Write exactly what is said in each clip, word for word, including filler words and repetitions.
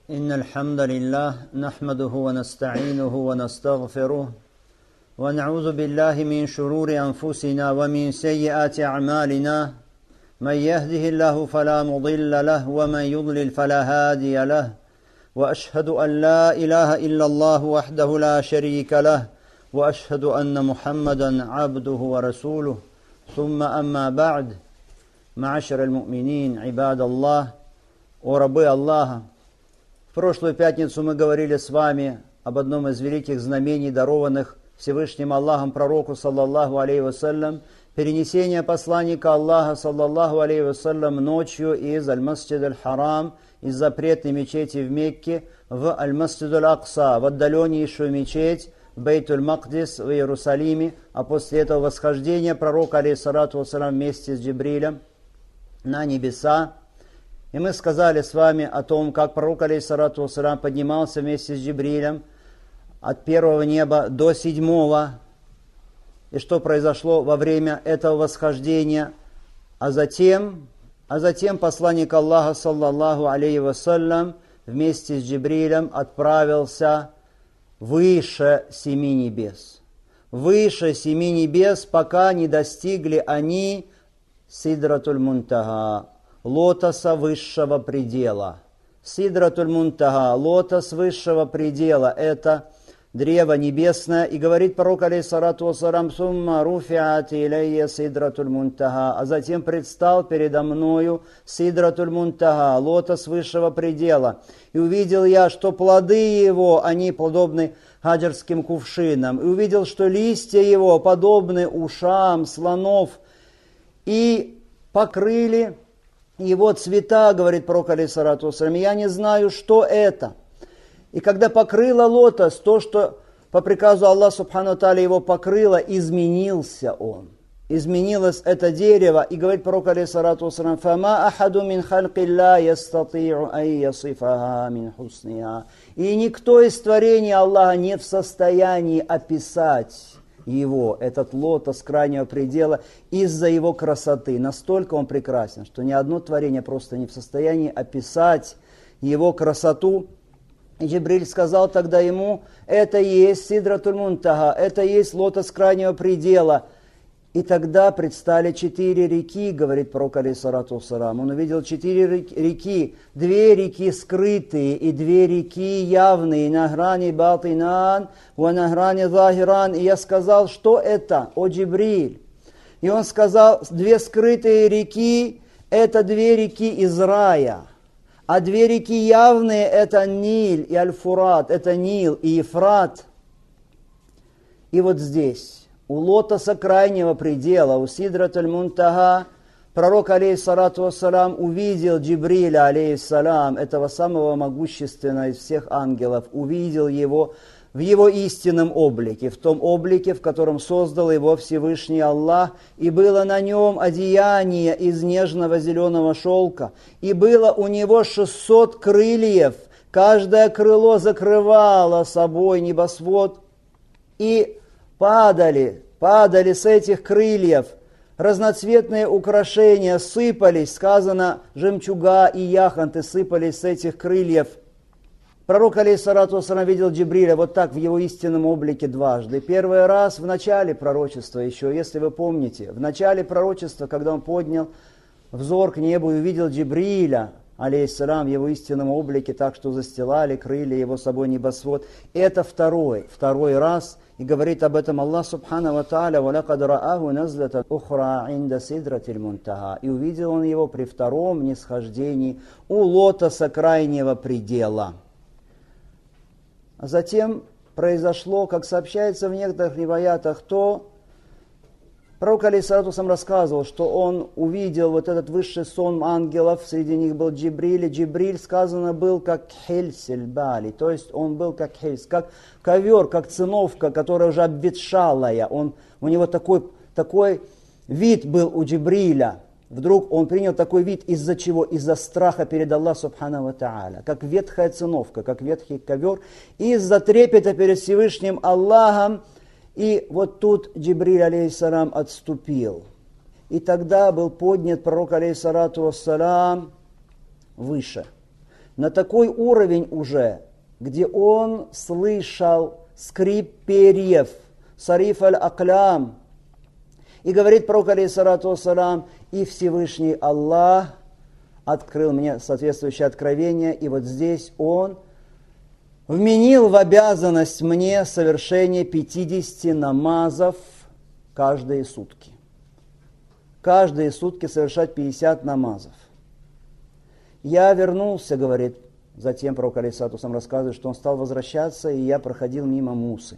إن الحمد لله نحمده ونستعينه ونستغفره ونعوذ بالله من شرور أنفسنا ومن سيئات أعمالنا من يهده الله فلا مضل له ومن يضلل فلا هادي له وأشهد أن لا إله إلا الله وحده لا شريك له وأشهد أن محمدا عبده ورسوله ثم أما بعد معاشر المؤمنين عباد الله وربي الله. В прошлую пятницу мы говорили с вами об одном из великих знамений, дарованных Всевышним Аллахом пророку, саллаллаху алейхи вассалям, перенесение посланника Аллаха, саллаллаху алейхи вассалям, ночью из Аль-Масджид Аль-Харам, из запретной мечети в Мекке, в Аль-Масджид Аль-Акса, в отдаленнейшую мечеть, в Бейтуль-Макдис, в Иерусалиме, а после этого восхождение пророка, алейхиссалату вассалям, вместе с Джибрилем на небеса. И мы сказали с вами о том, как пророк, алейхиссалату вассалям, поднимался вместе с Джибрилем от первого неба до седьмого, и что произошло во время этого восхождения. А затем, а затем посланник Аллаха, саллаллаху алейхи вассалям, вместе с Джибрилем отправился выше семи небес. Выше семи небес, пока не достигли они Сидратуль Мунтага, лотоса высшего предела. Сидратуль Мунтага, лотос высшего предела, это древо небесное. И говорит пророк, алейхиссалату вассалям, «Сумма руфиат илейя Сидратуль Мунтага», а затем предстал передо мною Сидратуль Мунтага, лотос высшего предела. И увидел я, что плоды его, они подобны хаджарским кувшинам. И увидел, что листья его подобны ушам слонов. И покрыли его цвета, говорит пророк, алейхиссалату вассалям, я не знаю, что это. И когда покрыло лотос, то, что по приказу Аллаха субхану ва тааля его покрыло, изменился он. Изменилось это дерево, и говорит пророк, алейхиссалату вассалям, «Фама ахаду мин халькилля ястати'у ай ясифаха мин хусниха». И никто из творения Аллаха не в состоянии описать его, этот лотос крайнего предела, из-за его красоты. Настолько он прекрасен, что ни одно творение просто не в состоянии описать его красоту. И Джибриль сказал тогда ему, это и есть Сидратуль Мунтага, это и есть лотос крайнего предела. И тогда предстали четыре реки, говорит пророк, алейхиссалату вассалям. Он увидел четыре реки, две реки скрытые и две реки явные, на грани балтинан, на грани захиран. И я сказал, что это, о Джибриль? И он сказал, две скрытые реки, это две реки из рая. А две реки явные, это Ниль и Аль-Фурат, это Нил и Ефрат. И вот здесь, у лотоса крайнего предела, у Сидратуль Мунтага, пророк, алейхиссалату вассалям, увидел Джибриля, алейхиссалям, этого самого могущественного из всех ангелов, увидел его в его истинном облике, в том облике, в котором создал его Всевышний Аллах, и было на нем одеяние из нежного зеленого шелка, и было у него шестьсот крыльев, каждое крыло закрывало собой небосвод, и падали, падали с этих крыльев разноцветные украшения, сыпались, сказано, жемчуга и яхонты сыпались с этих крыльев. Пророк, алейхиссалату вассалям, видел Джибриля вот так в его истинном облике дважды. Первый раз в начале пророчества еще, если вы помните, в начале пророчества, когда он поднял взор к небу и увидел Джибриля, алейхиссалям, в его истинном облике, так что застилали крылья его собой небосвод. Это второй, второй раз, и говорит об этом Аллах субхану ва тааля, «Валакад рааху назлатан ухра инда Сидратиль Мунтага». И увидел он его при втором нисхождении у лотоса крайнего предела. А затем произошло, как сообщается в некоторых риваятах, то пророк, алейхиссалату вассалям, рассказывал, что он увидел вот этот высший сон ангелов, среди них был Джибриль, и Джибриль, сказано, был как хельсель бали, то есть он был как хельс, как ковер, как циновка, которая уже обветшалая, он, у него такой, такой вид был у Джибриля. Вдруг он принял такой вид из-за чего? Из-за страха перед Аллахом субхану ва тааля, как ветхая циновка, как ветхий ковер, из-за трепета перед Всевышним Аллахом. И вот тут Джибриль, алейхиссалам, отступил. И тогда был поднят пророк, алейхиссалату вассалам, выше. на такой уровень уже, где он слышал скрип перьев, сариф аль-аклям. И говорит пророк, алейхиссалату вассалам, и Всевышний Аллах открыл мне соответствующее откровение, и вот здесь он вменил в обязанность мне совершение пятидесяти намазов каждые сутки. Каждые сутки совершать пятьдесят намазов. Я вернулся, говорит, затем пророк алейхиссалату вассалам рассказывает, что он стал возвращаться, и я проходил мимо Мусы.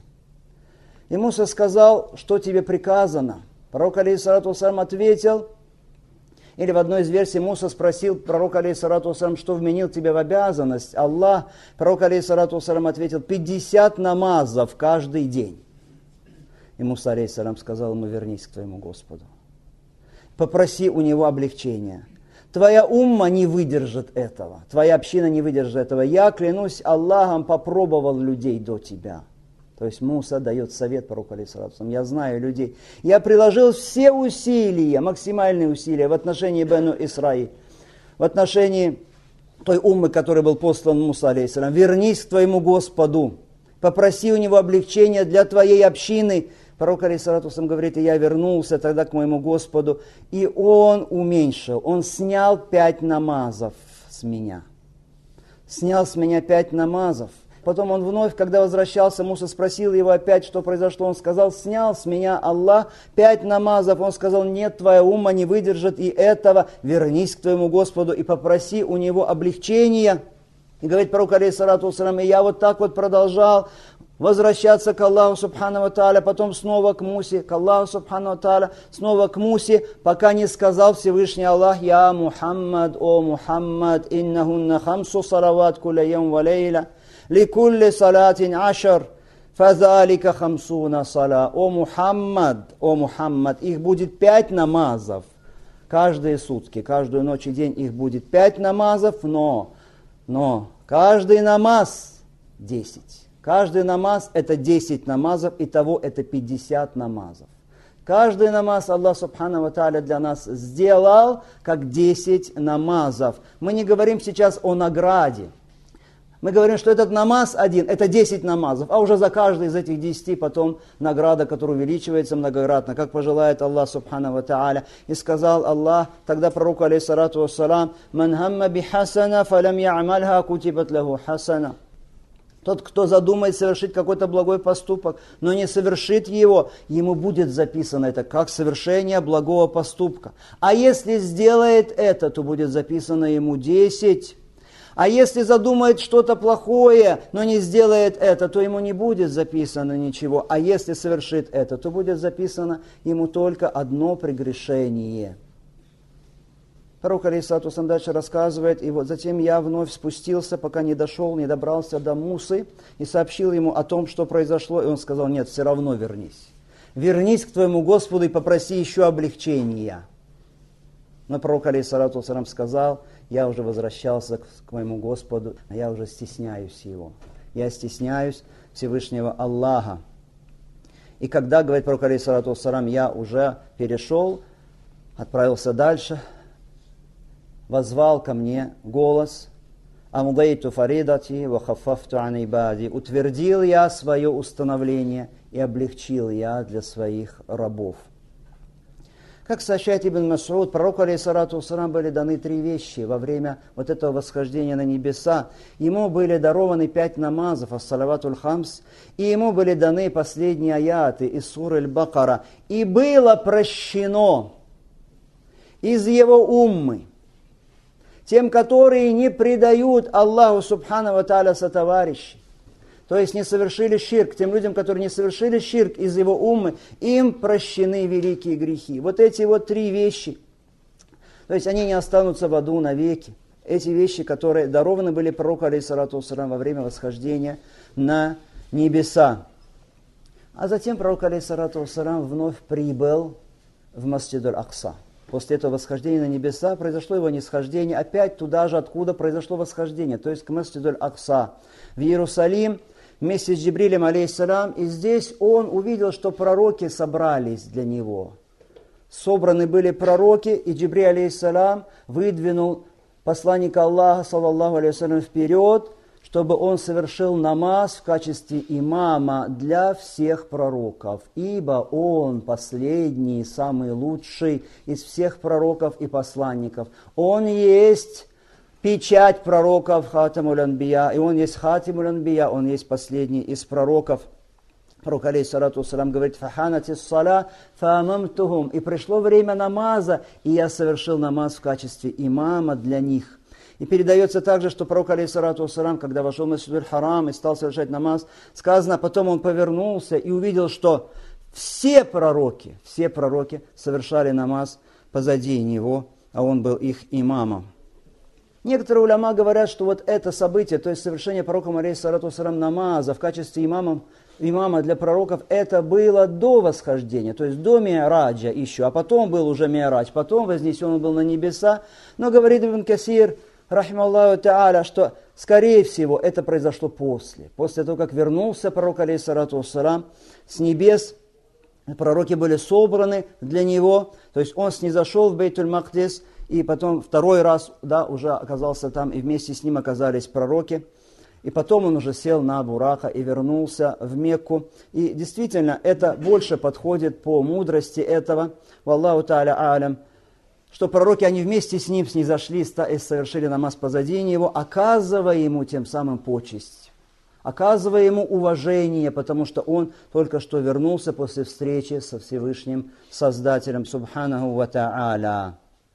И Муса сказал, что тебе приказано? Пророк алейхиссалату вассалам ответил, или в одной из версий Муса спросил пророка алейхиссалату вассалам, что вменил тебе в обязанность Аллах. Пророк алейхиссалату вассалам ответил, пятьдесят намазов каждый день. И Муса алейхиссалам сказал ему, вернись к твоему Господу. Попроси у него облегчения. Твоя умма не выдержит этого, твоя община не выдержит этого. Я, клянусь Аллахом, попробовал людей до тебя. То есть Муса дает совет пророку алейхиссалату вассалам. Я знаю людей. Я приложил все усилия, максимальные усилия в отношении Бену Исраиль, в отношении той уммы, которой был послан Муса алейхиссалам. Вернись к твоему Господу, попроси у него облегчения для твоей общины. Пророк алейхиссалату вассалам говорит, и я вернулся тогда к моему Господу, и он уменьшил, он снял пять намазов с меня. Снял с меня пять намазов. Потом он вновь, когда возвращался, Муса спросил его опять, что произошло. Он сказал, снял с меня Аллах пять намазов. Он сказал, нет, твоя умма не выдержит и этого. Вернись к твоему Господу и попроси у него облегчения. И говорит пророк алейхиссалату вассалам, и я вот так вот продолжал возвращаться к Аллаху субхану ва тааля, потом снова к Мусе, к Аллаху субхану ва тааля, снова к Мусе, пока не сказал Всевышний Аллах, я Мухаммад, о Мухаммад, иннахунна хамсу салават куля яум ва лейла. Ликулли салатин ашар, фазалика хамсуна сала. О Мухаммад, о Мухаммад, их будет пять намазов. Каждые сутки, каждую ночь и день их будет пять намазов, но, но каждый намаз десять. Каждый намаз это десять намазов, итого это пятьдесят намазов. Каждый намаз Аллах субхану ва тааля для нас сделал как десять намазов. Мы не говорим сейчас о награде. Мы говорим, что этот намаз один, это десять намазов, а уже за каждый из этих десяти потом награда, которая увеличивается многократно, как пожелает Аллах субхану ва тааля. И сказал Аллах тогда пророку алейхиссалату вассалам, «Ман хамма би хасана, фалям я'мальха, кутибат лаху хасана». Тот, кто задумает совершить какой-то благой поступок, но не совершит его, ему будет записано это как совершение благого поступка. А если сделает это, то будет записано ему десять. А если задумает что-то плохое, но не сделает это, то ему не будет записано ничего. А если совершит это, то будет записано ему только одно прегрешение. Пророк алейхиссалату вассалам дальше рассказывает, и вот затем я вновь спустился, пока не дошел, не добрался до Мусы, и сообщил ему о том, что произошло, и он сказал, нет, все равно вернись. Вернись к твоему Господу и попроси еще облегчения. Но пророк алейхиссалату вассалам сказал, я уже возвращался к моему Господу, а я уже стесняюсь Его. Я стесняюсь Всевышнего Аллаха. И когда, говорит пророк алейхиссалату вассалам, я уже перешел, отправился дальше, воззвал ко мне голос, «Амудайту фаридати ва хаффафту ан ибади». Утвердил я свое установление и облегчил я для своих рабов. Как сообщает Ибн Мас'уд, пророку алейхиссалату вассалам были даны три вещи во время вот этого восхождения на небеса. Ему были дарованы пять намазов, ас-салаватуль хамс, и ему были даны последние аяты из суры Аль-Бакара. И было прощено из его уммы тем, которые не предают Аллаху субхану ва тааля сотоварищей. То есть не совершили ширк, тем людям, которые не совершили ширк из его уммы, им прощены великие грехи. Вот эти вот три вещи, то есть они не останутся в аду навеки. Эти вещи, которые дарованы были пророку алейхиссалату вассалам во время восхождения на небеса. А затем пророк алейхиссалату вассалам вновь прибыл в Масджид аль-Акса. После этого восхождения на небеса произошло его нисхождение опять туда же, откуда произошло восхождение, то есть к Масджиду аль-Акса, в Иерусалим, вместе с Джибрилем алейхиссалам. И здесь он увидел, что пророки собрались для него. Собраны были пророки, и Джибриль алейхиссалам выдвинул посланника Аллаха, саллаллаху алейхи вассалям, вперед, чтобы он совершил намаз в качестве имама для всех пророков, ибо он последний, самый лучший из всех пророков и посланников. Он есть печать пророков, хатамуль анбия, и он есть хатимуль анбия, он есть последний из пророков. Пророк, алейхиссалату вассалям, говорит: «Фаханатис сала фаамамтухум». И пришло время намаза, и я совершил намаз в качестве имама для них. И передается также, что пророк, алейхиссалату вассалям, когда вошел в Масджид аль-Харам и стал совершать намаз, сказано, потом он повернулся и увидел, что все пророки, все пророки совершали намаз позади него, а он был их имамом. Некоторые уляма говорят, что вот это событие, то есть совершение пророком, алейхиссалату вассалям, намаза в качестве имама, имама для пророков, это было до восхождения, то есть до Ми'раджа еще, а потом был уже Ми'радж, потом вознесен он был на небеса. Но говорит Ибн Касир, рахималлаху та'аля, что, скорее всего, это произошло после. После того, как вернулся пророк, алейхиссалату вассалям, с небес, пророки были собраны для него, то есть он снизошел в Бейтуль-Макдис, и потом второй раз, да, уже оказался там, и вместе с ним оказались пророки. И потом он уже сел на Бурака и вернулся в Мекку. И действительно, это больше подходит по мудрости этого, валлаху та'аля алям, что пророки, они вместе с ним снизошли и совершили намаз позади него, оказывая ему тем самым почесть, оказывая ему уважение, потому что он только что вернулся после встречи со Всевышним Создателем, субханаху ва та'аля.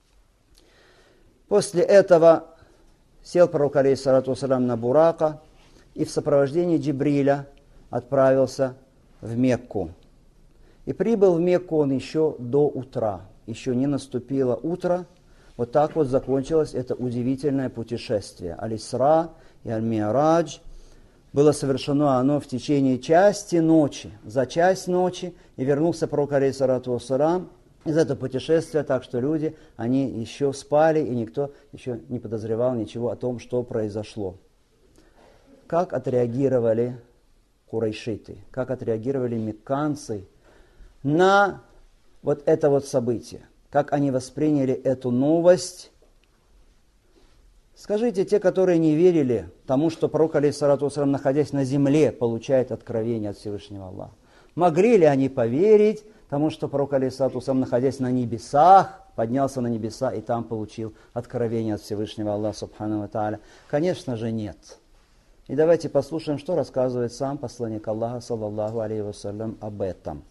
После этого сел пророк, алейхиссалату вассалям, на Бурака и в сопровождении Джибриля отправился в Мекку. И прибыл в Мекку он еще до утра. Еще не наступило утро. Вот так вот закончилось это удивительное путешествие. Аль-Исра и Аль-Ми'радж. Было совершено оно в течение части ночи. За часть ночи и вернулся пророк, алейхиссалату вассалям, из этого путешествия, так что люди, они еще спали, и никто еще не подозревал ничего о том, что произошло. Как отреагировали курайшиты, как отреагировали мекканцы на вот это вот событие, как они восприняли эту новость. Скажите, те, которые не верили тому, что пророк, алейхиссалату вассалям, находясь на земле, получает откровение от Всевышнего Аллаха, могли ли они поверить тому, что пророк, алейхиссалату вассалям, находясь на небесах, поднялся на небеса и там получил откровение от Всевышнего Аллаха, субхану ва тааля? Конечно же, нет. И давайте послушаем, что рассказывает сам посланник Аллаха, саллаллаху алейхи вассалям, об этом.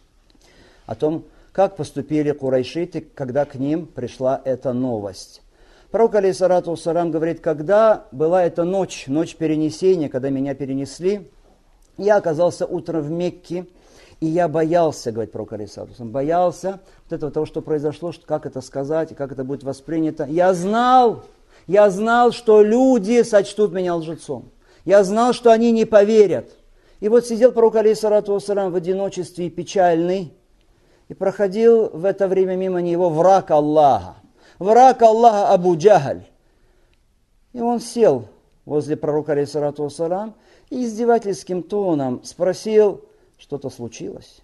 О том, как поступили курайшиты, когда к ним пришла эта новость. Пророк, алейхиссалату вассалям, говорит: когда была эта ночь, ночь перенесения, когда меня перенесли, я оказался утром в Мекке, и я боялся, говорит пророк, алейхиссалату вассалям, боялся вот этого того, что произошло, что, как это сказать, и как это будет воспринято. Я знал, я знал, что люди сочтут меня лжецом. Я знал, что они не поверят. И вот сидел пророк, алейхиссалату вассалям, в одиночестве печальный, и проходил в это время мимо него враг Аллаха. Враг Аллаха Абу Джахаль. И он сел возле пророка, алейхиссалату вассалям, и издевательским тоном спросил: что-то случилось?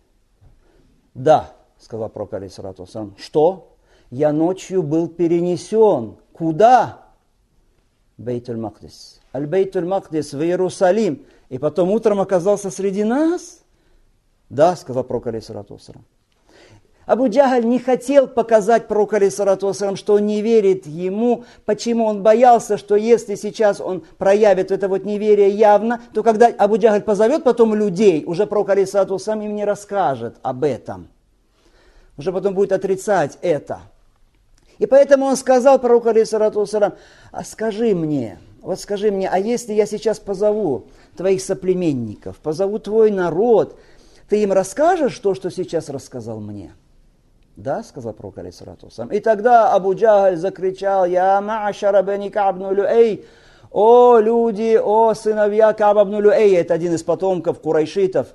Да, сказал пророк, алейхиссалату вассалям. Что? Я ночью был перенесен. Куда? Бейтуль-Макдис. Аль-Бейтуль-Макдис, в Иерусалим. И потом утром оказался среди нас? Да, сказал пророк, алейхиссалату вассалям. Абу Джахаль не хотел показать пророку, алейхиссалату вассалям, что он не верит ему. Почему? Он боялся, что если сейчас он проявит это вот неверие явно, то когда Абу Джахаль позовет потом людей, уже пророк, алейхиссалату вассалям, им не расскажет об этом. Уже потом будет отрицать это. И поэтому он сказал пророку, алейхиссалату вассалям: а скажи мне, вот скажи мне, а если я сейчас позову твоих соплеменников, позову твой народ, ты им расскажешь то, что сейчас рассказал мне? Да, сказал пророк, алейхиссалату вассалям. И тогда Абу Джахаль закричал: «Я ма'ашара бани Ка'б бн Люэй, о люди, о сыновья Ка'ба бн Люэй», это один из потомков курайшитов.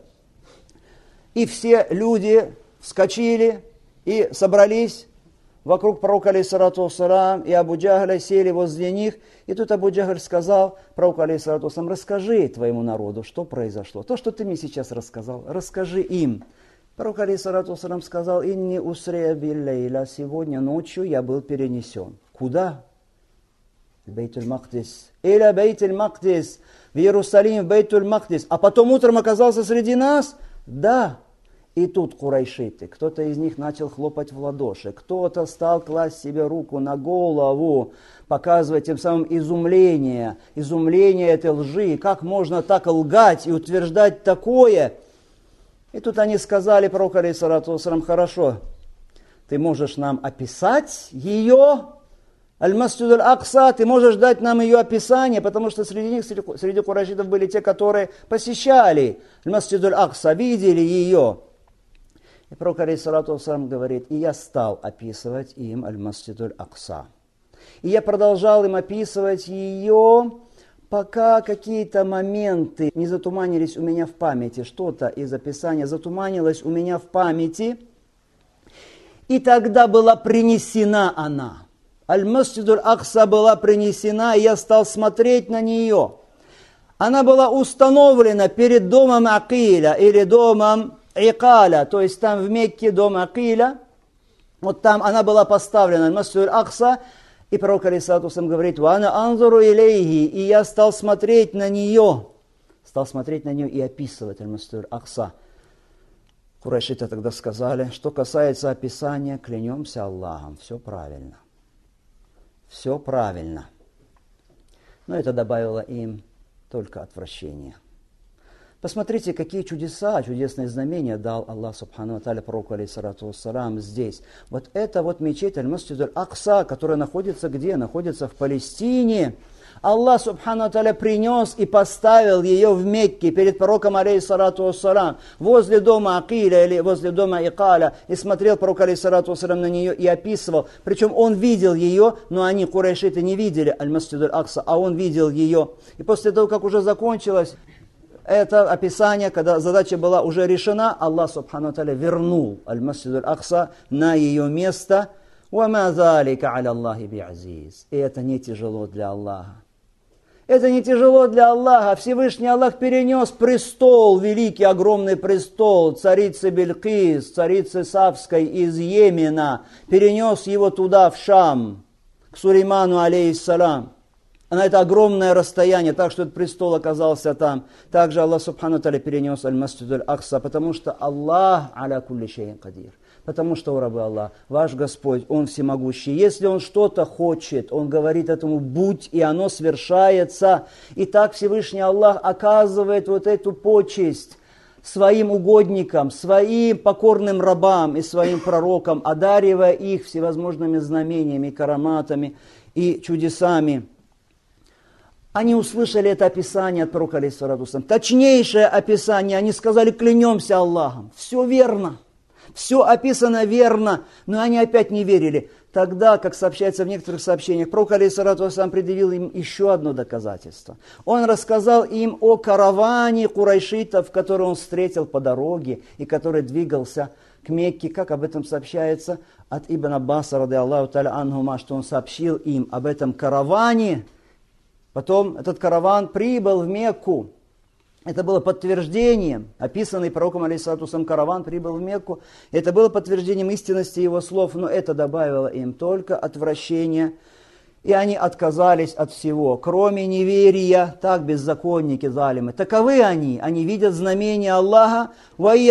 И все люди вскочили и собрались вокруг пророка, алейхиссалату вассалям, и Абу Джахаля сели возле них. И тут Абу Джахаль сказал пророку, алейхиссалату вассалям: расскажи твоему народу, что произошло. То, что ты мне сейчас рассказал, расскажи им. Пророк, алейхиссалату вассалям, сказал: «Инни усрия биллейля», сегодня ночью я был перенесен. Куда? Бейтуль-Мақдис. Иля Бейтуль-Мақдис. В Иерусалим, в Бейтуль-Мақдис. А потом утром оказался среди нас? Да. И тут курайшиты, кто-то из них начал хлопать в ладоши, кто-то стал класть себе руку на голову, показывать тем самым изумление, изумление этой лжи, как можно так лгать и утверждать такое. И тут они сказали пророку алейхиссалату вассалам: хорошо, ты можешь нам описать ее, Аль-Масджид Аль-Акса, ты можешь дать нам ее описание, потому что среди них, среди, среди курайшитов были те, которые посещали Аль-Масджид Аль-Акса, видели ее. И пророк алейхиссалату вассалам говорит: и я стал описывать им Аль-Масджид Аль-Акса. И я продолжал им описывать ее, пока какие-то моменты не затуманились у меня в памяти, что-то из описания затуманилось у меня в памяти, и тогда была принесена она. Аль-Масджид Аль-Акса была принесена, и я стал смотреть на нее. Она была установлена перед домом Акиля или домом Икаля, то есть там в Мекке дом Акиля. Вот там она была поставлена, Аль-Масджид Аль-Акса, и пророк алейхиссалату вассалам говорит: «Вана анзуру илейхи», и я стал смотреть на нее, стал смотреть на нее и описывать Аль-Масджид Аль-Акса. Курайшиты тогда сказали: что касается описания, клянемся Аллахом, все правильно. Все правильно. Но это добавило им только отвращение. Посмотрите, какие чудеса, чудесные знамения дал Аллах субхану ва тааля пророку алейхиссалату вассалам здесь. Вот это вот мечеть Аль-Масджид Аль-Акса, которая находится где? Находится в Палестине. Аллах субхану ва тааля принес и поставил ее в Мекке перед пророком алейхиссалату вассалам, возле дома Акиля или возле дома Икаля, и смотрел пророк алейхиссалату вассалам на нее и описывал. Причем он видел ее, но они, курайшиты, не видели Аль-Масджид Аль-Акса, а он видел ее. И после того, как уже закончилось это описание, когда задача была уже решена, Аллах субхану ва тааля вернул Аль-Масджид Аль-Акса на ее место. وَمَا ذَلِكَ عَلَى اللَّهِ بِعَزِيزٍ. И это не тяжело для Аллаха. Это не тяжело для Аллаха. Всевышний Аллах перенес престол, великий, огромный престол царицы Билькис, царицы Савской из Йемена. Перенес его туда, в Шам, к Сулейману алейхиссалам. На это огромное расстояние, так что этот престол оказался там. Также Аллах субхану ва тааля перенес Аль-Масджид Аль-Акса, потому что Аллах аля кулли шейин кадир. Потому что, о рабы Аллах, ваш Господь, Он всемогущий. Если Он что-то хочет, Он говорит этому «будь», и оно свершается. И так Всевышний Аллах оказывает вот эту почесть своим угодникам, своим покорным рабам и своим пророкам, одаривая их всевозможными знамениями, караматами и чудесами. Они услышали это описание от пророка алейхиссалату вассалам. Точнейшее описание. Они сказали: клянемся Аллахом. Все верно. Все описано верно. Но они опять не верили. Тогда, как сообщается в некоторых сообщениях, пророк алейхиссалату вассалам предъявил им еще одно доказательство. Он рассказал им о караване курайшитов, который он встретил по дороге и который двигался к Мекке, как об этом сообщается от Ибн Аббаса, ради Аллаху та'аля анхума, что он сообщил им об этом караване. Потом этот караван прибыл в Мекку. Это было подтверждением, описанный пророком алейхиссалату вассалам караван прибыл в Мекку. Это было подтверждением истинности его слов, но это добавило им только отвращение. И они отказались от всего, кроме неверия, так беззаконники, залимы. Таковы они, они видят знамения Аллаха. Они,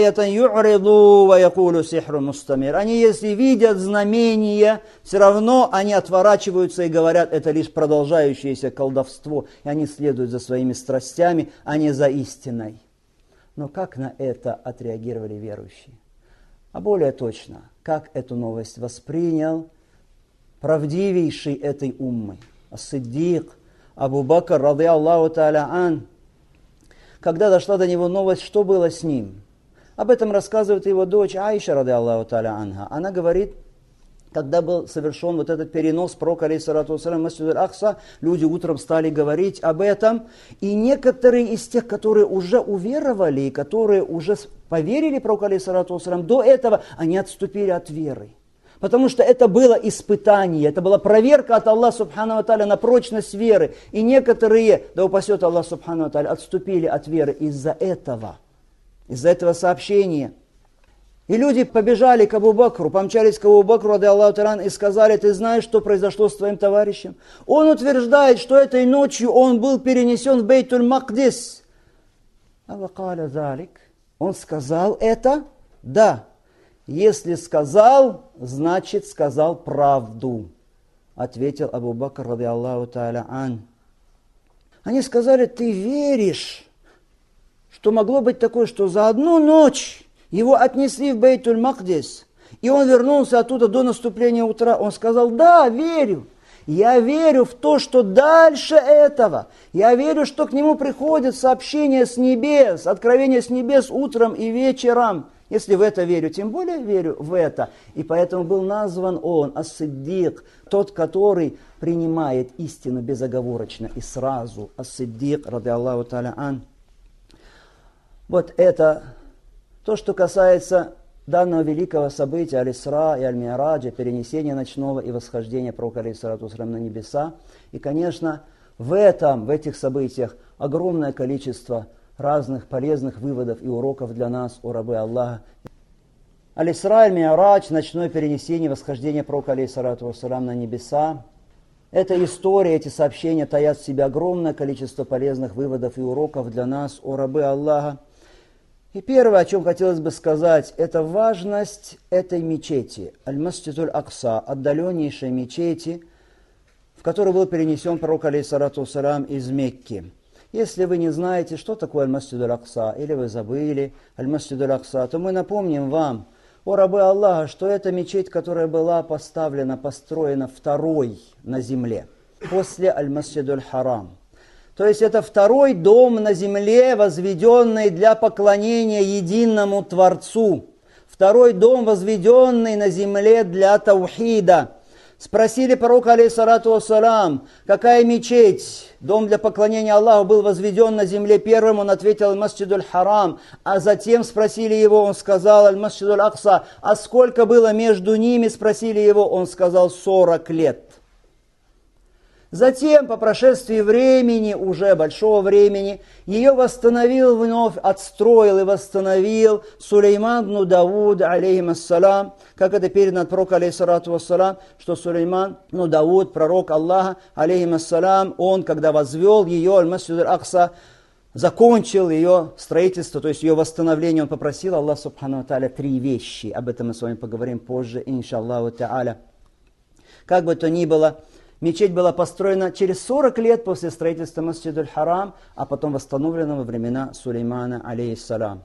если видят знамения, все равно они отворачиваются и говорят: это лишь продолжающееся колдовство. И они следуют за своими страстями, а не за истиной. Но как на это отреагировали верующие? А более точно, как эту новость воспринял правдивейший этой уммы, ас-Сиддик, Абу Бакр, ради Аллаху та'аля ан. Когда дошла до него новость, что было с ним? Об этом рассказывает его дочь Аиша, ради Аллаху та'аля анха. Она говорит, когда был совершен вот этот перенос пророка алейхиссалату вассалам в Масджид Аль-Акса, люди утром стали говорить об этом. И некоторые из тех, которые уже уверовали, и которые уже поверили пророку алейхиссалату вассалам, до этого они отступили от веры. Потому что это было испытание, это была проверка от Аллаха субхану ва тааля на прочность веры. И некоторые, да упасет Аллах субхану ва тааля, отступили от веры из-за этого, из-за этого сообщения. И люди побежали к Абу Бакру, помчались к Абу Бакру, ради Аллаху та'аля, и сказали: ты знаешь, что произошло с твоим товарищем? Он утверждает, что этой ночью он был перенесен в Бейтуль-Макдис. Он сказал это? Да. Если сказал, значит сказал правду, ответил Абу Бакр, ради Аллаху та'аля ан. Они сказали: ты веришь, что могло быть такое, что за одну ночь его отнесли в Бейтуль-Макдис, и он вернулся оттуда до наступления утра? Он сказал: да, верю. Я верю в то, что дальше этого. Я верю, что к нему приходит сообщение с небес, откровение с небес утром и вечером. Если в это верю, тем более верю в это. И поэтому был назван он ас-Сиддик, тот, который принимает истину безоговорочно и сразу. Ас-Сиддик, ради Аллаху та'аля ан. Вот это то, что касается данного великого события Аль-Исра и Аль-Ми'раджа, перенесения ночного и восхождения пророка алейхиссалату вассалям на небеса. И, конечно, в этом, в этих событиях огромное количество разных полезных выводов и уроков для нас, о рабы Аллаха. Аль-Исра и Аль-Ми'радж, ночное перенесение и восхождение пророка алейхиссалату вассалям на небеса. Эта история, эти сообщения таят в себе огромное количество полезных выводов и уроков для нас, о рабы Аллаха. И первое, о чем хотелось бы сказать, это важность этой мечети, Аль-Масджидуль Акса, отдаленнейшей мечети, в которую был перенесен пророк алейхиссалату вассалям из Мекки. Если вы не знаете, что такое Аль-Масджидуль Акса, или вы забыли Аль-Масджидуль Акса, то мы напомним вам, о рабы Аллаха, что это мечеть, которая была поставлена, построена второй на земле, после Аль-Масджидуль Харам. То есть это второй дом на земле, возведенный для поклонения единому Творцу. Второй дом, возведенный на земле для таухида. Спросили пророка алейхиссалату вассалям, какая мечеть, дом для поклонения Аллаху, был возведен на земле первым? Он ответил: Аль-Масджидуль Харам. А затем спросили его, он сказал: Аль-Масджидуль Акса. А сколько было между ними? Спросили его, он сказал: сорок лет. Затем, по прошествии времени, уже большого времени, ее восстановил вновь, отстроил и восстановил Сулейман бн Дауд, алейхиссалям, как это передано от пророка, алейхиссалату вассалям, что Сулейман бн Дауд, пророк Аллаха, алейхиссалям, он, когда возвел ее, Аль-Масджидуль Акса, закончил ее строительство, то есть ее восстановление, он попросил Аллах субхану тааля три вещи. Об этом мы с вами поговорим позже, иншаллаху тааля. Как бы то ни было, мечеть была построена через сорок лет после строительства Масджидуль Харам, а потом восстановлена во времена Сулеймана, алейхиссалям.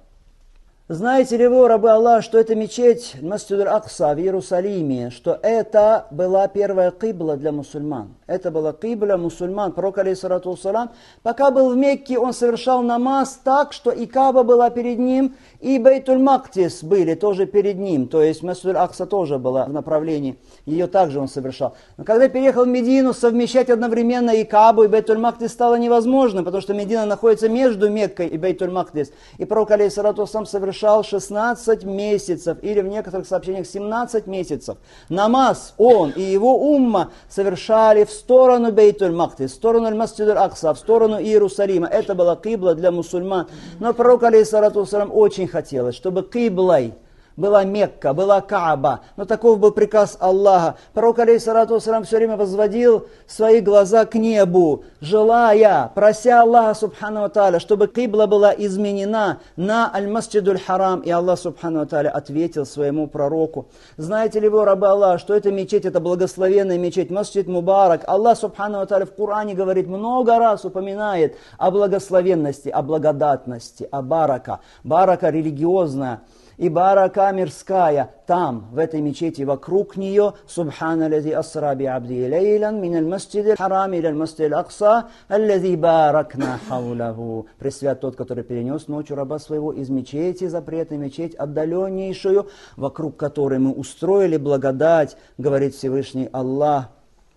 Знаете ли вы, рабы Аллаха, что эта мечеть Масджидуль Акса в Иерусалиме, что это была первая кибла для мусульман? Это была кибла мусульман. Пророк, алейхиссалату вассалям, пока был в Мекке, он совершал намаз так, что и Каба была перед ним, и Бейтуль-Мактис были тоже перед ним. То есть Масджидуль Акса тоже была в направлении, ее также он совершал. Но когда переехал в Медину, совмещать одновременно и Кабу, и Бейтуль-Мактис стало невозможно, потому что Медина находится между Меккой и Бейтуль-Мактис. И пророк, алейхиссалату вассалям, совершал шестнадцать месяцев, или в некоторых сообщениях семнадцать месяцев. Намаз он и его умма совершали в сторону Бейтуль-Мактис, в сторону Аль-Масджидуль Акса, в сторону Иерусалима. Это была кибла для мусульман. Но пророк, алейхиссалату вассалям, очень хотелось, чтобы киблой была Мекка, была Кааба, но таков был приказ Аллаха. Пророк, алейхиссалату вассалям, все время возводил свои глаза к небу, желая, прося Аллаха субхану тааля, чтобы кибла была изменена на Аль-Масджидуль Харам. И Аллах субхану тааля ответил своему пророку. Знаете ли вы, рабы Аллаха, что эта мечеть, это благословенная мечеть, Масджид Мубарак. Аллах субхану тааля в Коране говорит, много раз упоминает о благословенности, о благодатности, о барака. Барака религиозная и барака мирская. Там, в этой мечети, вокруг нее, Субхана лази асра би абди лейлян мин аль-масджид харам иля аль-масджид акса, аллази баракна хауляху. Пресвят тот, который перенес ночью раба своего из мечети, запретной мечеть, отдаленнейшую, вокруг которой мы устроили благодать, говорит Всевышний Аллах.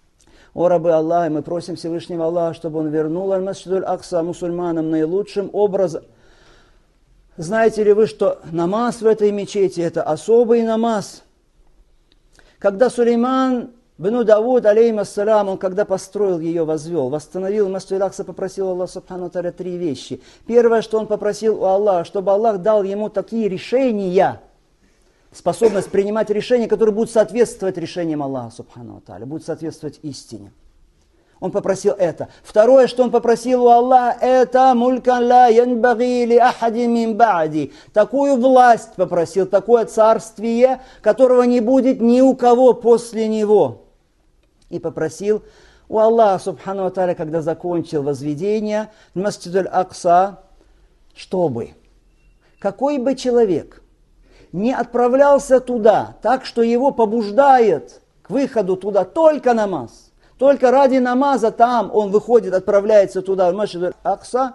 О рабы Аллаха, мы просим Всевышнего Аллаха, чтобы Он вернул аль-масджид акса мусульманам наилучшим образом. Знаете ли вы, что намаз в этой мечети – это особый намаз? Когда Сулейман бн Дауд, алейхиссалям, он когда построил ее, возвел, восстановил Масджид Акса, попросил Аллах субхану тааля три вещи. Первое, что он попросил у Аллаха, чтобы Аллах дал ему такие решения, способность принимать решения, которые будут соответствовать решениям Аллаха Субхану ва Тааля, будут соответствовать истине. Он попросил это. Второе, что он попросил у Аллаха, это мулькан ла янбаги ли ахади мин ба'ди. Такую власть попросил, такое царствие, которого не будет ни у кого после него. И попросил у Аллаха Субхану ва Тааля, когда закончил возведение Масджид аль-Акса, чтобы какой бы человек не отправлялся туда, так что его побуждает к выходу туда только намаз, только ради намаза там он выходит, отправляется туда, в Масджид аль-Акса,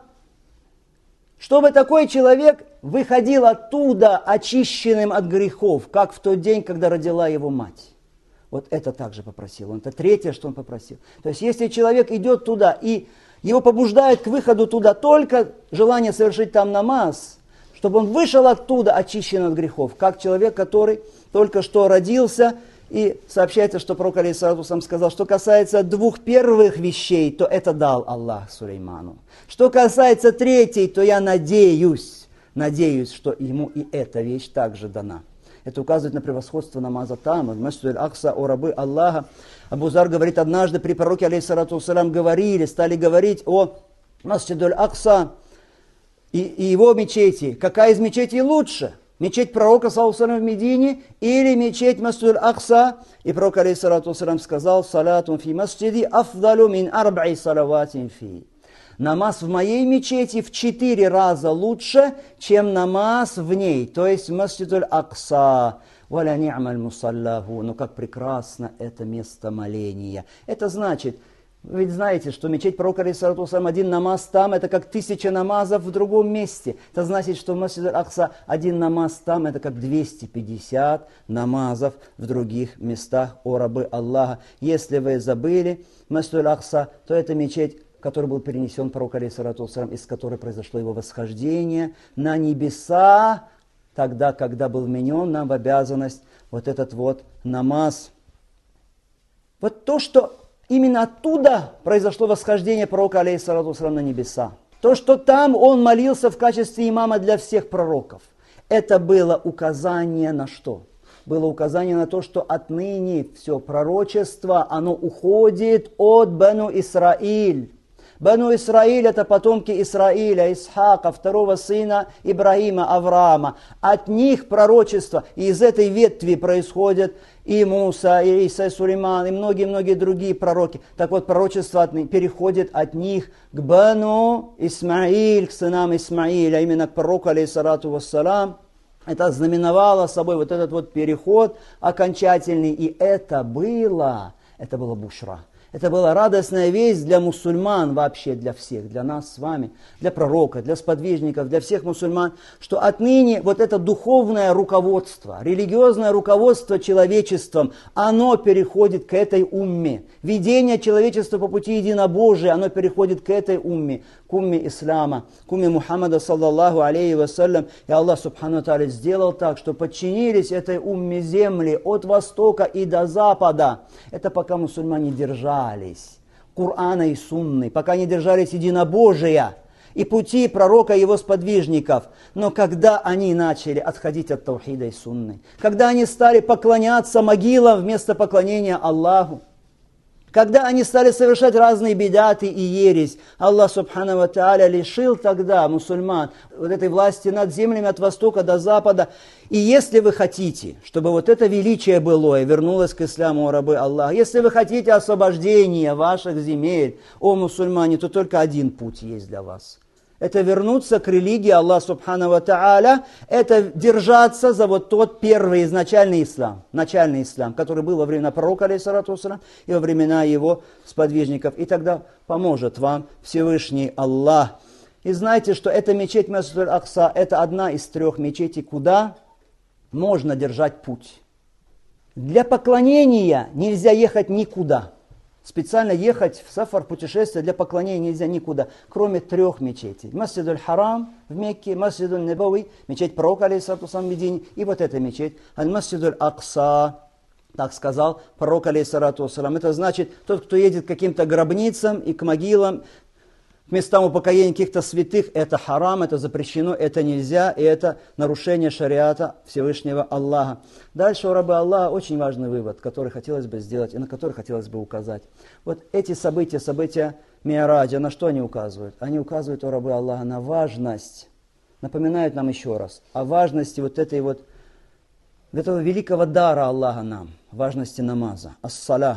чтобы такой человек выходил оттуда очищенным от грехов, как в тот день, когда родила его мать. Вот это также попросил он. Это третье, что он попросил. То есть, если человек идет туда, и его побуждает к выходу туда только желание совершить там намаз, чтобы он вышел оттуда очищен от грехов, как человек, который только что родился. И сообщается, что пророк алейхиссалату вассалям сказал, что касается двух первых вещей, то это дал Аллах Сулейману. Что касается третьей, то я надеюсь, надеюсь, что ему и эта вещь также дана. Это указывает на превосходство намаза там, в Масджид аль-Акса, о рабы Аллаха. Абу Зар говорит, однажды при пророке алейхиссалату вассалям говорили, стали говорить о Масджид аль-Акса и, и его мечети. Какая из мечетей лучше? Мечеть пророка, саллаллаху алейхи в Медине, или мечеть Масджид аль-Акса? И пророк, алейхиссалату вассалям, сказал, салатун фи масджиди афдалу мин арбаи салаватин фи. Намаз в моей мечети в четыре раза лучше, чем намаз в ней, то есть в Масджид аль-Акса. Валя ни'маль мусаллаху, но как прекрасно это место моления. Это значит, вы ведь знаете, что мечеть пророка, алейхиссалату вассалям, один намаз там, это как тысяча намазов в другом месте. Это значит, что в Масджид аль-Акса один намаз там, это как двести пятьдесят намазов в других местах, о рабы Аллаха. Если вы забыли Масджид аль-Акса, то это мечеть, который был перенесен пророк, алейхиссалату вассалям, из которой произошло его восхождение на небеса, тогда, когда был вменен нам в обязанность вот этот вот намаз. Вот то, что именно оттуда произошло восхождение пророка, алейхиссалату вассалям, на небеса. То, что там он молился в качестве имама для всех пророков. Это было указание на что? Было указание на то, что отныне все пророчество, оно уходит от Бану Исраиль. Бану Исраиль — это потомки Исраиля, Исхака, второго сына Ибрагима, Авраама. От них пророчество, и из этой ветви происходят и Муса, и Иса, и Сулейман, и многие-многие другие пророки. Так вот, пророчество от них, переходит от них к Бану Исмаиль, к сынам Исмаиля, именно к пророку, алейхиссалату вассалам. Это знаменовало собой вот этот вот переход окончательный, и это было, это было бушра. Это была радостная весть для мусульман вообще, для всех, для нас с вами, для пророка, для сподвижников, для всех мусульман, что отныне вот это духовное руководство, религиозное руководство человечеством, оно переходит к этой умме. Ведение человечества по пути единобожия, оно переходит к этой умме, к умме ислама, к умме Мухаммада, саллаллаху алейхи вассалям. И Аллах субхану ва тааля сделал так, что подчинились этой умме земли от востока и до запада. Это пока мусульмане держали Кур'ана и Сунны, пока не держались единобожия и пути пророка и его сподвижников. Но когда они начали отходить от таухида и Сунны, когда они стали поклоняться могилам вместо поклонения Аллаху, когда они стали совершать разные бидаты и ересь, Аллах субхану ва тааля лишил тогда мусульман вот этой власти над землями от востока до запада. И если вы хотите, чтобы вот это величие былое вернулось к исламу, о рабы Аллаха, если вы хотите освобождения ваших земель, о мусульмане, то только один путь есть для вас. Это вернуться к религии Аллаха субхану ва тааля, это держаться за вот тот первый изначальный ислам, начальный ислам, который был во времена пророка, алейхиссалату вассалям, и во времена его сподвижников. И тогда поможет вам Всевышний Аллах. И знайте, что эта мечеть Масджид аль-Акса, это одна из трех мечетей, куда можно держать путь. Для поклонения нельзя ехать никуда. Специально ехать в сафар, путешествие для поклонения нельзя никуда, кроме трех мечетей. Масджид аль-Харам в Мекке, Масджид аль-Набави, мечеть пророка, алейхиссалату вассалям, в Медине, и вот эта мечеть, аль-Масджид аль-Акса, так сказал пророк, алейхиссалату вассалям. Это значит, тот, кто едет к каким-то гробницам и к могилам, местам упокоения каких-то святых, это харам, это запрещено, это нельзя, и это нарушение шариата Всевышнего Аллаха. Дальше у раба Аллаха очень важный вывод, который хотелось бы сделать и на который хотелось бы указать. Вот эти события, события Ми'раджа, на что они указывают? Они указывают, у рабы Аллаха, на важность, напоминают нам еще раз, о важности вот этой вот, этого великого дара Аллаха нам, важности намаза, ас-саля.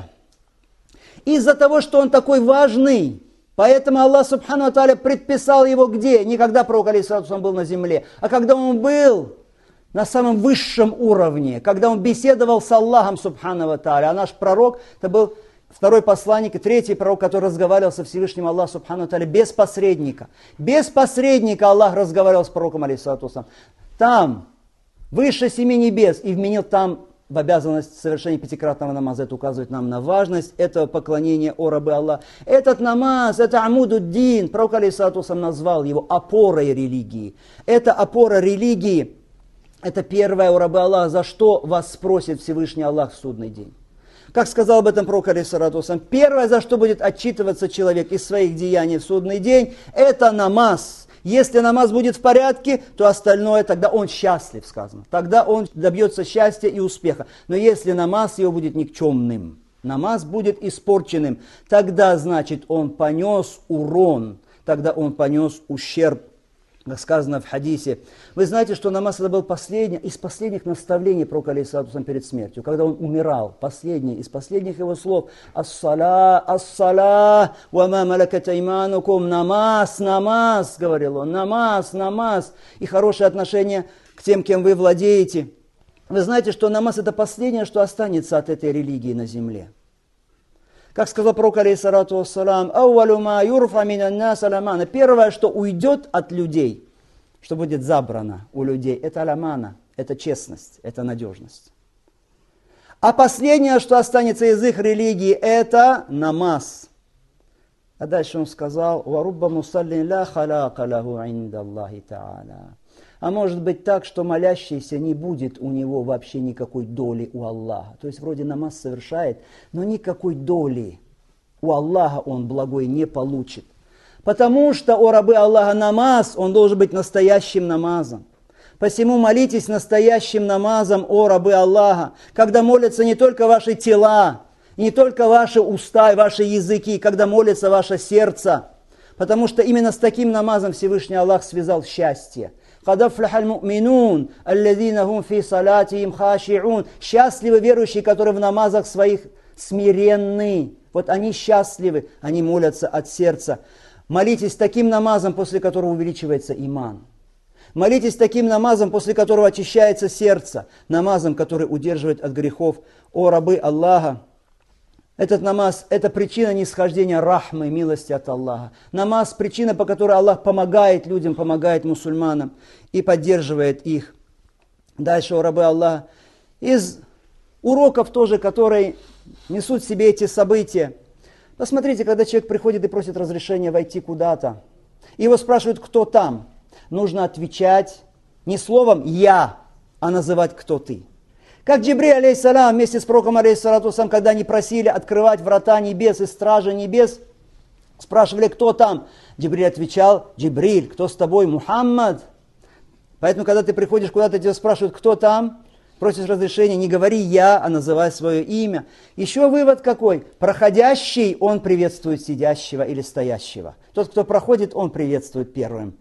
Из-за того, что он такой важный, поэтому Аллах Субхану Тааля предписал его где? Не когда пророк алейхиссалату был на земле, а когда он был на самом высшем уровне, когда он беседовал с Аллахом Субхану Тааля. А наш пророк, это был второй посланник и третий пророк, который разговаривал со Всевышним Аллахом Субхану Тааля без посредника. Без посредника Аллах разговаривал с пророком алейхиссалату. Там, выше семи небес, и вменил там в обязанность совершения пятикратного намаза. Это указывает нам на важность этого поклонения, о рабы Аллаха. Этот намаз, это амудуддин, пророк алейхиссалату назвал его опорой религии. Это опора религии, это первое, о рабы Аллаха, за что вас спросит Всевышний Аллах в судный день. Как сказал об этом пророк алейхиссалату, первое, за что будет отчитываться человек из своих деяний в судный день, это намаз. Если намаз будет в порядке, то остальное, тогда он счастлив, сказано. Тогда он добьется счастья и успеха. Но если намаз его будет никчемным, намаз будет испорченным, тогда, значит, он понес урон, тогда он понес ущерб, как сказано в хадисе. Вы знаете, что намаз это был последний, из последних наставлений пророка алейхиссалату перед смертью, когда он умирал, последний, из последних его слов, «Ас-сала, ас-сала, ва ма малакат айманукум», намаз, намаз, говорил он, намаз, намаз, и хорошее отношение к тем, кем вы владеете. Вы знаете, что намаз это последнее, что останется от этой религии на земле. Как сказал пророк алейхиссалату вассалам, «Ауалу ма юрфа минан нас аламана». Первое, что уйдет от людей, что будет забрано у людей, это аламана, это честность, это надежность. А последнее, что останется из их религии, это намаз. А дальше он сказал, «Варубба мусаллин ла халяка лаху инда Аллахи та'аля». А может быть так, что молящийся не будет у него вообще никакой доли у Аллаха. То есть вроде намаз совершает, но никакой доли у Аллаха он благой не получит. Потому что, о рабы Аллаха, намаз, он должен быть настоящим намазом. Посему молитесь настоящим намазом, о рабы Аллаха, когда молятся не только ваши тела, не только ваши уста и ваши языки, когда молится ваше сердце. Потому что именно с таким намазом Всевышний Аллах связал счастье. Счастливы верующие, которые в намазах своих смиренны. Вот они счастливы, они молятся от сердца. Молитесь таким намазом, после которого увеличивается иман. Молитесь таким намазом, после которого очищается сердце. Намазом, который удерживает от грехов. О рабы Аллаха! Этот намаз – это причина нисхождения рахмы, милости от Аллаха. Намаз – причина, по которой Аллах помогает людям, помогает мусульманам и поддерживает их. Дальше, о рабы Аллаха, из уроков тоже, которые несут в себе эти события. Посмотрите, когда человек приходит и просит разрешения войти куда-то, его спрашивают, кто там, нужно отвечать не словом «я», а называть «кто ты». Как Джибриль, алейхиссалам, вместе с пророком, алейхиссалату вассалам, когда они просили открывать врата небес и стражи небес, спрашивали, кто там. Джибриль отвечал, Джибриль, кто с тобой? Мухаммад. Поэтому, когда ты приходишь куда-то, тебя спрашивают, кто там, просишь разрешения, не говори я, а называй свое имя. Еще вывод какой? Проходящий, он приветствует сидящего или стоящего. Тот, кто проходит, он приветствует первым.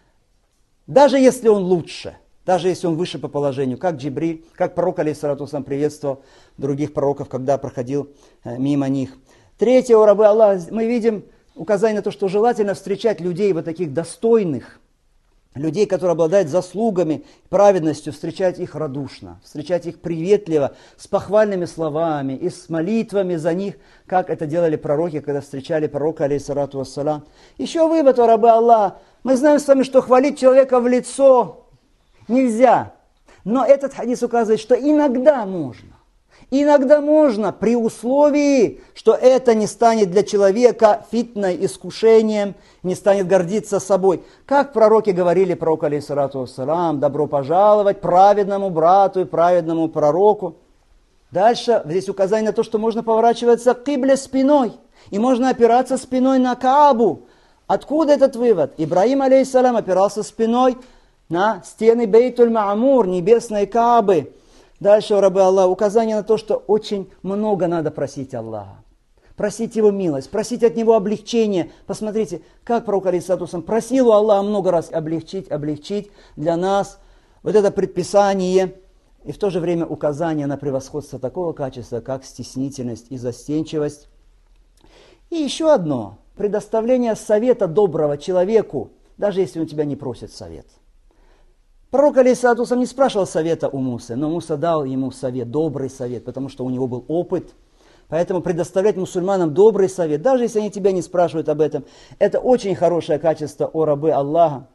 Даже если он лучше. Даже если он выше по положению, как Джибриль, как пророк, алейхиссалату вассалам, приветствовал других пророков, когда проходил мимо них. Третье, о рабы Аллаха, мы видим указание на то, что желательно встречать людей вот таких достойных, людей, которые обладают заслугами, праведностью, встречать их радушно, встречать их приветливо, с похвальными словами и с молитвами за них, как это делали пророки, когда встречали пророка, алейхиссалату вассалам. Еще вывод, о рабы Аллаха, мы знаем с вами, что хвалить человека в лицо нельзя. Но этот хадис указывает, что иногда можно. Иногда можно, при условии, что это не станет для человека фитной, искушением, не станет гордиться собой. Как пророки говорили, пророк, алейхиссалату вассалам, добро пожаловать праведному брату и праведному пророку. Дальше здесь указание на то, что можно поворачиваться к кибле спиной. И можно опираться спиной на Каабу. Откуда этот вывод? Ибрагим, алейхиссалям, опирался спиной на стены Бейтуль-Ма'мур, небесной Каабы. Дальше, рабы Аллаха, указание на то, что очень много надо просить Аллаха. Просить Его милость, просить от Него облегчения. Посмотрите, как пророк алейхиссалату вассалям просил у Аллаха много раз облегчить, облегчить для нас вот это предписание и в то же время указание на превосходство такого качества, как стеснительность и застенчивость. И еще одно. Предоставление совета доброго человеку, даже если он тебя не просит совет. Пророк алейхиссалату вассалям не спрашивал совета у Мусы, но Муса дал ему совет, добрый совет, потому что у него был опыт. Поэтому предоставлять мусульманам добрый совет, даже если они тебя не спрашивают об этом, это очень хорошее качество, о рабы Аллаха.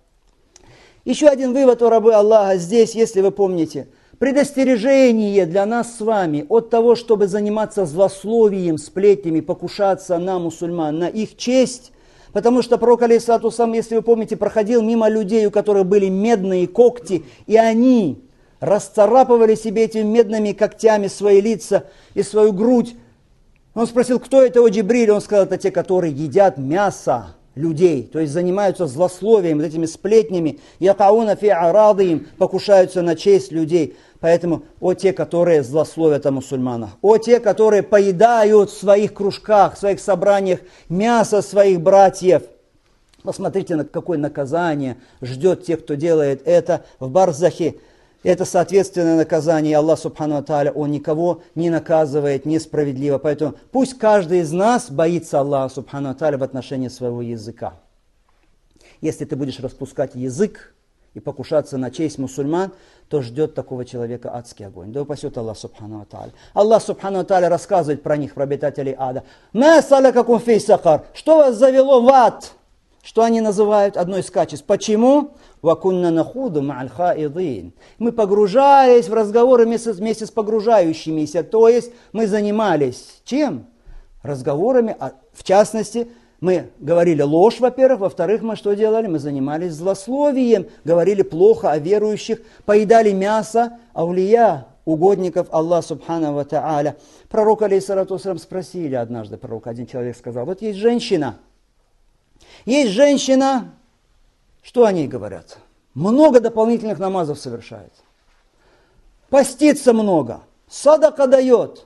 Еще один вывод, о рабы Аллаха, здесь, если вы помните, предостережение для нас с вами от того, чтобы заниматься злословием, сплетнями, покушаться на мусульман, на их честь. Потому что пророк, алейхиссалату вассалям, если вы помните, проходил мимо людей, у которых были медные когти, и они расцарапывали себе этими медными когтями свои лица и свою грудь. Он спросил, кто это, о Джибриль? Он сказал, это те, которые едят мясо людей, то есть занимаются злословием, вот этими сплетнями, якауна фи арадиим, покушаются на честь людей. Поэтому, о те, которые злословят о мусульманах, о те, которые поедают в своих кружках, в своих собраниях мясо своих братьев. Посмотрите, на какое наказание ждет тех, кто делает это в барзахе. Это соответственное наказание. Аллах Субхану ва Тааля, Он никого не наказывает несправедливо. Поэтому пусть каждый из нас боится Аллаха Субхану ва Тааля в отношении своего языка. Если ты будешь распускать язык и покушаться на честь мусульман, то ждет такого человека адский огонь. Да упасет Аллах Субхану ва Тааля. Аллах Субхану ва Тааля рассказывает про них, про обитателей ада. «Ма салакакум фи сакар». Что вас завело в ад? Что они называют одной из качеств. Почему? «Вакунна нахуду ма'аль хаидин». Мы погружались в разговоры вместе, вместе с погружающимися. То есть мы занимались чем? Разговорами. А в частности, мы говорили ложь, во-первых. Во-вторых, мы что делали? Мы занимались злословием. Говорили плохо о верующих. Поедали мясо аулия, угодников Аллаха Субхану ва Тааля. Пророк, алейхиссалату вассалям, спросили однажды. Пророк, один человек сказал, вот есть женщина. Есть женщина, что о ней говорят? Много дополнительных намазов совершает. Постится много. Садака дает.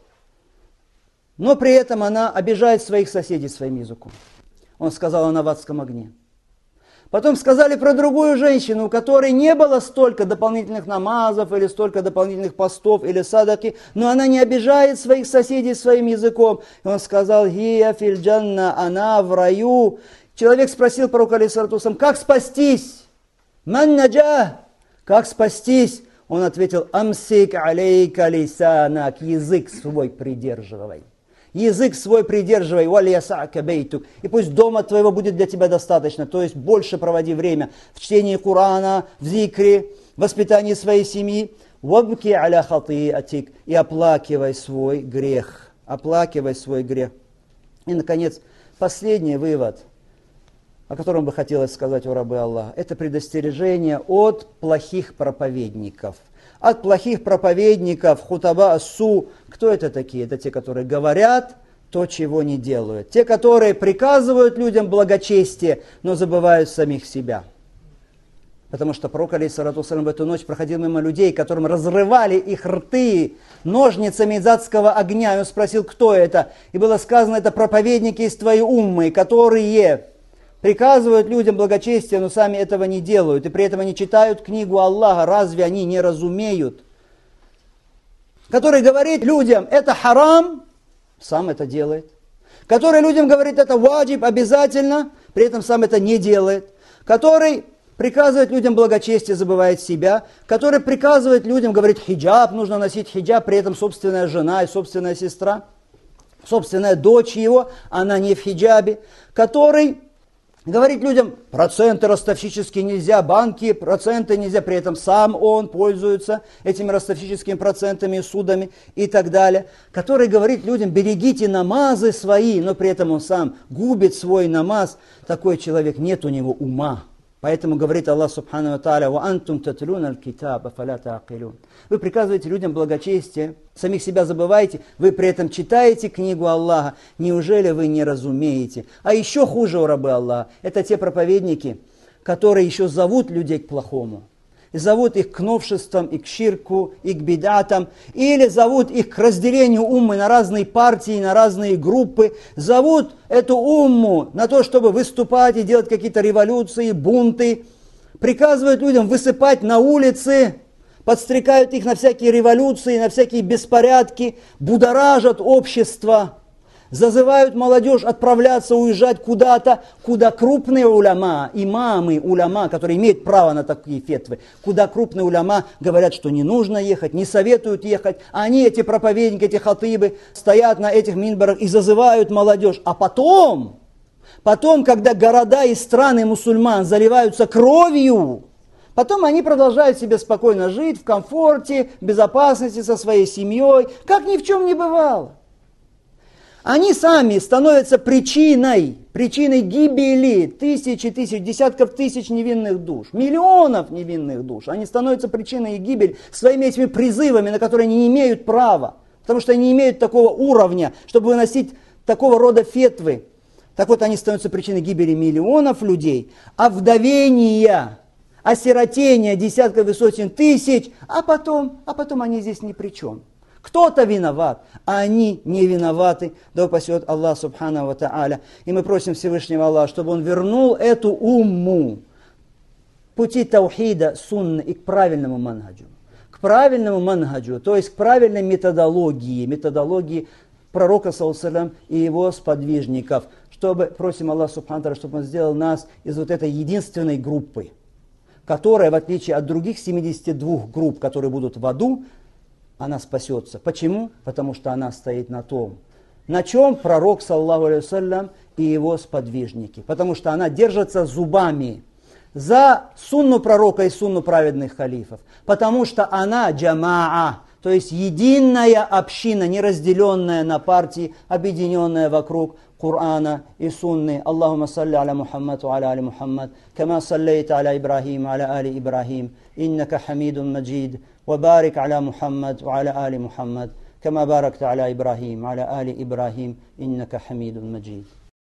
Но при этом она обижает своих соседей своим языком. Он сказал, она в адском огне. Потом сказали про другую женщину, у которой не было столько дополнительных намазов, или столько дополнительных постов, или садаки, но она не обижает своих соседей своим языком. И он сказал, «Хия фил джанна», она в раю. Человек спросил пророка, алейхиссалату вассалям, как спастись? Ман наджа? Как спастись? Он ответил, амсик алейка лисанак, язык свой придерживай. Язык свой придерживай, валь ясака бейтук. И пусть дома твоего будет для тебя достаточно, то есть больше проводи время в чтении Корана, в зикре, в воспитании своей семьи. Вабки аля хатиатик, и оплакивай свой грех. Оплакивай свой грех. И, наконец, последний вывод, о котором бы хотелось сказать, о рабы Аллаха, это предостережение от плохих проповедников. От плохих проповедников, хутаба ассу. Кто это такие? Это те, которые говорят то, чего не делают. Те, которые приказывают людям благочестие, но забывают самих себя. Потому что пророк, алейхиссалату вассалям, в эту ночь проходил мимо людей, которым разрывали их рты ножницами из адского огня. И он спросил, кто это? И было сказано, это проповедники из твоей уммы, которые приказывают людям благочестие, но сами этого не делают. И при этом они читают книгу Аллаха. Разве они не разумеют? Который говорит людям, это харам, сам это делает. Который людям говорит, это ваджиб, обязательно, при этом сам это не делает. Который приказывает людям благочестие, забывает себя. Который приказывает людям, говорит, хиджаб, нужно носить хиджаб, при этом собственная жена и собственная сестра, собственная дочь его, она не в хиджабе. Который говорит людям, проценты ростовщические нельзя, банки, проценты нельзя, при этом сам он пользуется этими ростовщическими процентами, судами и так далее. Который говорит людям, берегите намазы свои, но при этом он сам губит свой намаз. Такой человек, нет у него ума. Поэтому говорит Аллах Субхану ва Тааля: «Ва антум татлуна аль-китаба фаля та'акилун». Вы приказываете людям благочестие, самих себя забываете, вы при этом читаете книгу Аллаха. Неужели вы не разумеете? А еще хуже у рабы Аллаха — это те проповедники, которые еще зовут людей к плохому. И зовут их к новшествам, и к ширку, и к бидатам, или зовут их к разделению уммы на разные партии, на разные группы, зовут эту умму на то, чтобы выступать и делать какие-то революции, бунты, приказывают людям высыпать на улицы, подстрекают их на всякие революции, на всякие беспорядки, будоражат общество, зазывают молодежь отправляться, уезжать куда-то, куда крупные уляма, имамы уляма, которые имеют право на такие фетвы, куда крупные уляма говорят, что не нужно ехать, не советуют ехать. Они, эти проповедники, эти хатыбы, стоят на этих минбарах и зазывают молодежь. А потом, потом, когда города и страны мусульман заливаются кровью, потом они продолжают себе спокойно жить в комфорте, в безопасности со своей семьей, как ни в чем не бывало. Они сами становятся причиной, причиной гибели тысячи тысяч, десятков тысяч невинных душ, миллионов невинных душ. Они становятся причиной их гибели своими этими призывами, на которые они не имеют права, потому что они не имеют такого уровня, чтобы выносить такого рода фетвы. Так вот, они становятся причиной гибели миллионов людей, овдовения, осиротения десятков и сотен тысяч, а потом, а потом они здесь ни при чем. Кто-то виноват, а они не виноваты. Да упасет Аллах Субхану ва Тааля. И мы просим Всевышнего Аллаха, чтобы Он вернул эту умму пути таухида, сунны и к правильному манхаджу. К правильному манхаджу, то есть к правильной методологии, методологии пророка саллаллаху алейхи ва саллям и его сподвижников. Чтобы, просим Аллаха Субхану ва Тааля, чтобы Он сделал нас из вот этой единственной группы, которая, в отличие от других семидесяти двух групп, которые будут в аду, она спасется. Почему? Потому что она стоит на том, на чем пророк, саллаллаху алейхи ва саллям, и его сподвижники. Потому что она держится зубами за сунну пророка и сунну праведных халифов. Потому что она джамаа, то есть единая община, не разделенная на партии, объединенная вокруг Корана и Сунны. Аллахумма салли аля Мухаммад ва аля али Мухаммад, кама саллейта аля Ибрахим ва аля али Ибрахим, иннака хамидун маджид. وبارك على محمد وعلى آل محمد كما باركت على إبراهيم وعلى آل إبراهيم إنك حميد مجيد.